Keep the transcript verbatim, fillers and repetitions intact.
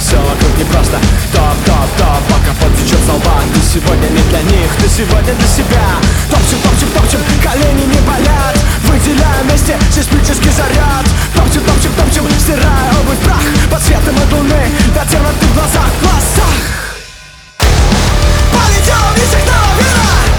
все вокруг непросто. Топ, топ, топ, пока пот течет со лба. Ты сегодня не для них, ты сегодня для себя. Топчем, топчем, топчем, колени не болят. Выделяем вместе сейсмический заряд. Топчем, топчем, топчем, стирая обувь в прах. Под светом от луны, до темноты в глазах, в глазах. Полетела вниз их наверх.